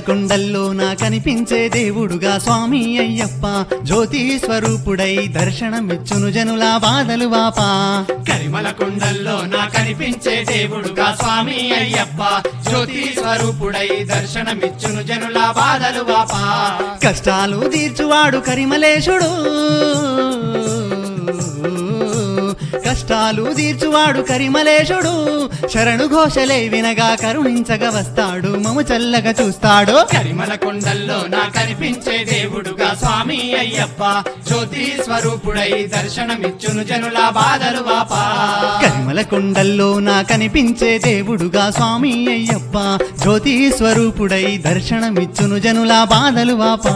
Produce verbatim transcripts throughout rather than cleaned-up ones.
కొండల్లో నా కనిపించే దేవుడుగా స్వామి అయ్యప్ప జ్యోతి స్వరూపుడై దర్శనమిచ్చును జనుల బాధలు వాపా కరిమల కొండల్లో నా కనిపించే దేవుడుగా స్వామి అయ్యప్ప జ్యోతి స్వరూపుడై దర్శనమిచ్చును జనుల బాధలు వాపా కష్టాలు తీర్చువాడు కరిమలేశుడు కష్టాలు తీర్చువాడు కరిమలేశుడు శరణు ఘోషలే వినగా కరుణించగా వస్తాడు మము చల్లగా చూస్తాడు కరిమల కొండల్లో నా కనిపించే దేవుడుగా స్వామి అయ్యప్ప జ్యోతి స్వరూపుడై దర్శనమిచ్చును జనుల బాధలు వాపా కరిమల కొండల్లో నా కనిపించే దేవుడుగా స్వామి అయ్యప్ప జ్యోతి స్వరూపుడై దర్శనమిచ్చును జనుల బాధలు వాపా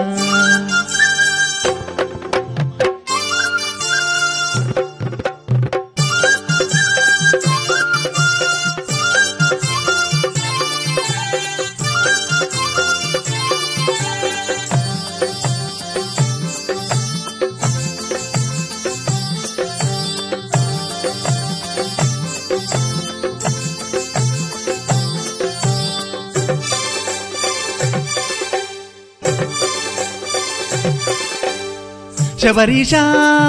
శబరీషా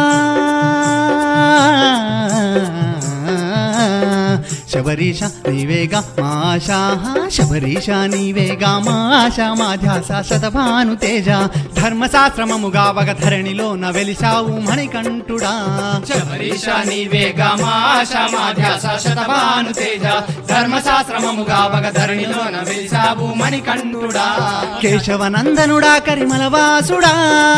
శబరీష నీవేగా మా ఆశా శబరీష నీవేగా మా ఆశా మా ధ్యాస శతభాను తేజ ధర్మశాస్త్రమముగా వగ ధరణిలో న వెలిశావు మణికంఠుడా శబరీష నీవేగా మా ఆశా మా ధ్యాస శతభాను తేజ ధర్మశాస్త్రమముగా వగ ధరణిలో న వెలిశావు మణికంఠుడా కేశవనందనుడా కరిమలవాసుడా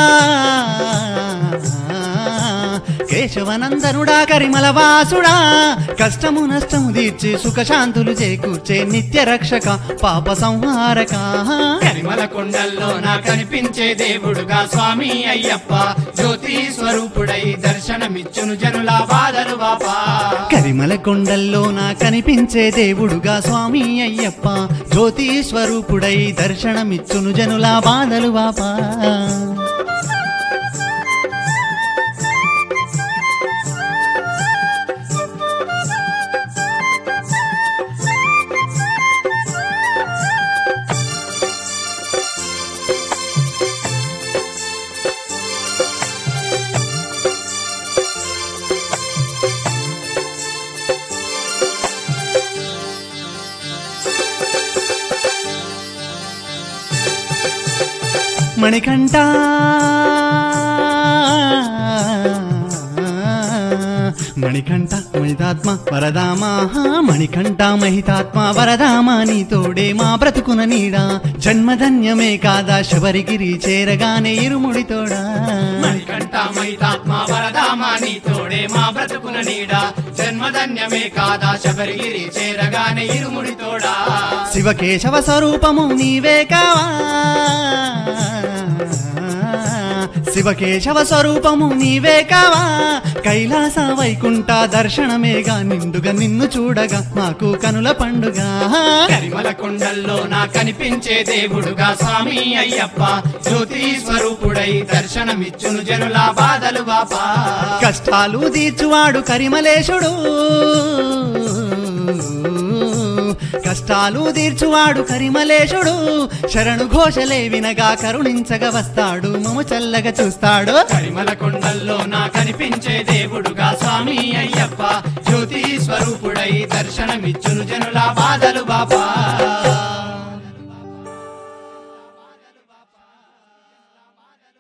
కేశవనందనుడా కరిమలవాసుడా కష్టము నష్టము తీర్చి సుఖశాంతులు చేకూర్చే నిత్య రక్షక పాప సంహారక కరిమల కొండల్లో నా కనిపించే దేవుడుగా స్వామి అయ్యప్ప జ్యోతి స్వరూపుడై దర్శనమిచ్చును జనుల బాధలు వాపా కరిమల కొండల్లో నా కనిపించే దేవుడుగా స్వామి అయ్యప్ప జ్యోతి స్వరూపుడై దర్శనమిచ్చును జనుల బాధలు వాపా మణికంఠ మణికంఠ మహితాత్మ వరదామా మణికంఠ మహితాత్మ వరదామా నీ తోడే మా బ్రతుకున నీడా జన్మధన్యమే కాదా శబరిగిరి చేరగానే ఇరుముడి తోడా మణికంఠ మహితాత్మ వరదామా నీ తోడే మా బ్రతుకున నీడా జన్మధన్యమే కాదా శబరిగిరి చేరగానే ఇరుముడి తోడా శివకేశవ స్వరూపము నీవే కావా శివకేశవ స్వరూపము నీవే కావా కైలాస వైకుంఠ దర్శనమేగా నిండుగా నిన్ను చూడగా మాకు కనుల పండుగ కరిమల కొండల్లో నా కనిపించే దేవుడుగా స్వామి అయ్యప్ప జ్యోతి స్వరూపుడై దర్శనమిచ్చును జనుల బాధలు వాపా కష్టాలు తీర్చువాడు కరిమలేశుడు కష్టాలు తీర్చువాడు కరిమలేశుడు శరణు ఘోషలే వినగా కరుణించగా వస్తాడు మము చల్లగా చూస్తాడు కరిమల కొండల్లో నా కనిపించే దేవుడుగా స్వామి అయ్యప్ప జ్యోతి స్వరూపుడై దర్శనమిచ్చును జనుల బాధలు బాపా